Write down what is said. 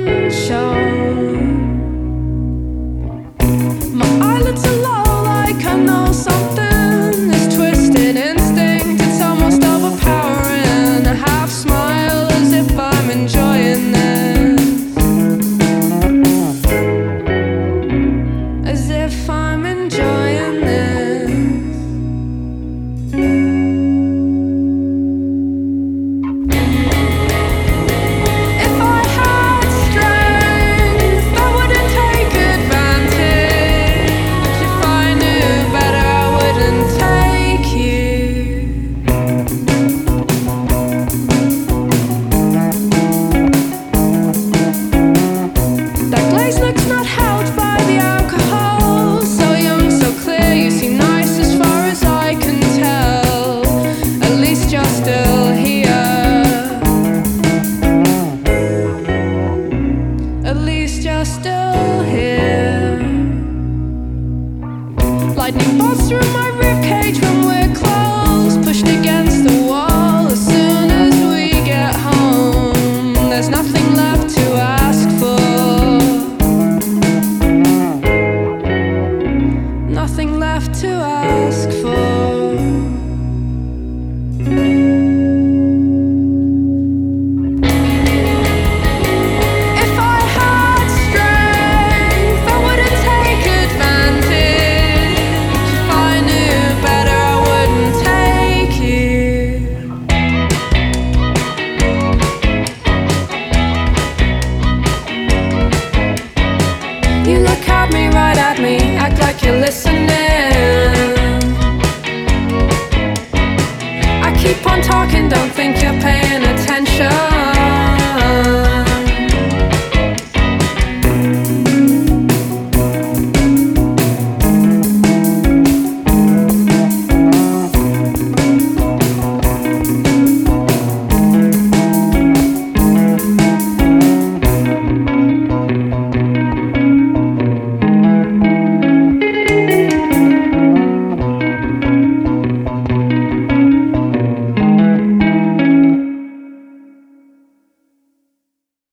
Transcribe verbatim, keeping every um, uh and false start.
My eyelids are low, like I know something is twisted. Instinct, it's almost overpowering. A half smile as if I'm enjoying this, as if I'm enjoying this. If I had strength, I wouldn't take advantage. If I knew better, I wouldn't take you. That glaze looks not held by the alcohol. So young, so clear, you seem nice as far as I can tell. At least you're still here. At least you're still